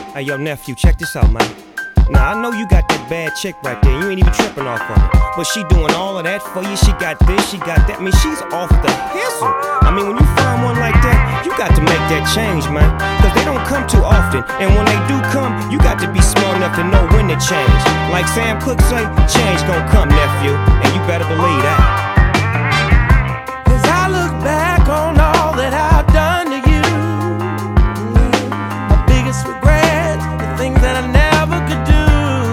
Hey, yo, nephew, check this out, man. Now, I know you got that bad chick right there. You ain't even tripping off of it. But she doing all of that for you. She got this, she got that. I mean, she's off the hustle. I mean, when you find one like that, you got to make that change, man. Cause they don't come too often. And when they do come, you got to be smart enough to know when to change. Like Sam Cooke say, change gon' come, nephew. And you better believe that. As I look back on all that I've done to you, my biggest regrets, the things that I never could do.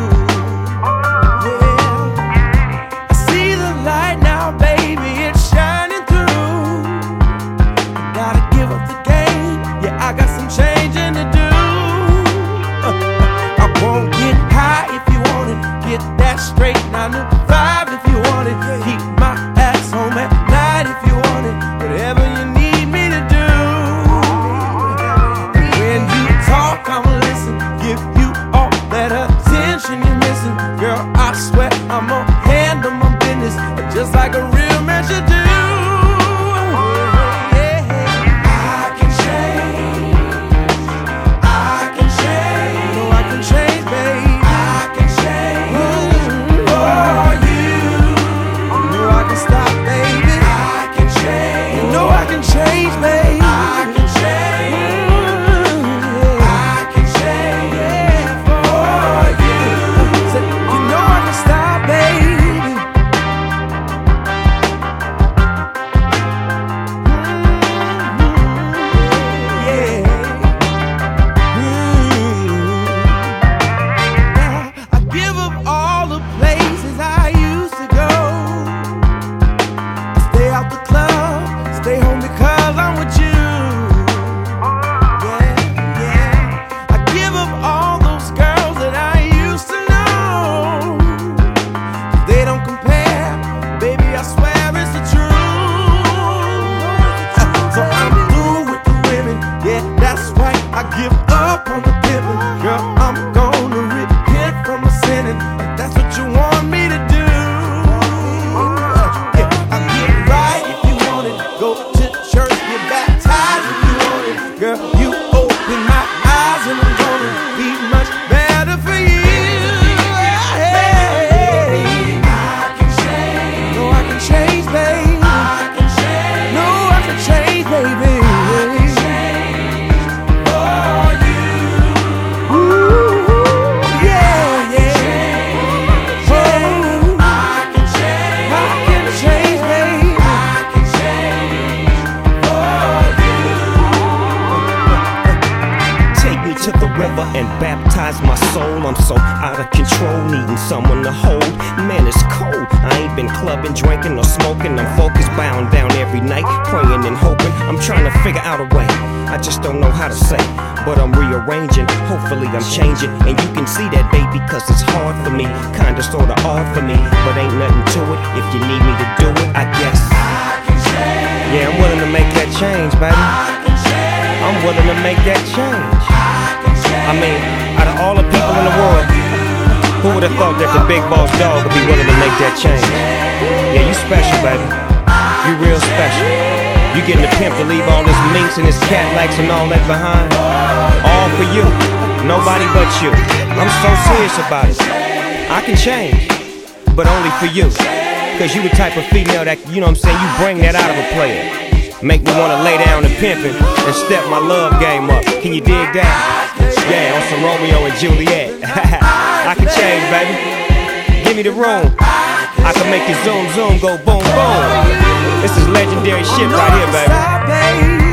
Yeah, I see the light now, baby, it's shining through. I gotta give up the game, yeah, I got some changing to do. I won't get high if you want it, get that straight 9 to 5 if you want it, keep my ass home at night if you want it, whatever you need me to do. When you talk, I'ma listen, give you all that attention you're missing. Girl, I swear I'm gonna handle my business just like a real man should do. I can change, I can change, no, I can change, babe. I can change for you. You know I can stop, baby. I can change, you know I can change, babe. I can change, I can change for you. Say, you know I can stop, baby. I give up all the places I used to go. I stay out the club, stay home because I'm with you. Yeah, yeah. I give up all those girls that I used to know. They don't compare, baby, I swear it's the truth. So I'm through with the women, yeah, that's right. I give up on the pimping, girl, I'm gonna repent from my sinning. If that's what you want me to do, yeah, I get right if you want it. Go to church, get baptized if you want it. Girl, you open my eyes and I'm gonna be much better for you. Hey, I can change, no, I can change, babe. I can change, no, I can change, baby. I can change for you. Ooh, yeah, yeah. Oh, I can change, baby. I can change for you. Take me to the river and baptize my soul. I'm so out of control, needing someone to hold. Man, it's cold. I ain't been clubbing, drinking, or smoking. I'm focused, bound down every night, praying and hoping. I'm trying to figure out a way. I just don't know how to say, but I'm rearranging. Hopefully I'm changing, and you can see that, baby, cause it's hard for me. Kinda sorta odd for me, but ain't nothing to it. If you need me to do it, I guess I can change, yeah, I'm willing to make that change, baby. I can change, I'm willing to make that change. I can change. I mean, out of all the people in the world, who would have thought that the big boss dog would be willing to make that change? Yeah, you special, baby. You real special. You getting the pimp to leave all this minks and this Cadillacs and all that behind? All for you. Nobody but you. I'm so serious about it. I can change, but only for you. Cause you the type of female that, you know what I'm saying, you bring that out of a player. Make me wanna lay down and pimpin' and step my love game up. Can you dig that? Yeah, on some Romeo and Juliet. I can change, baby. Give me the room. I can make your zoom zoom go boom boom. This is legendary shit right here, baby.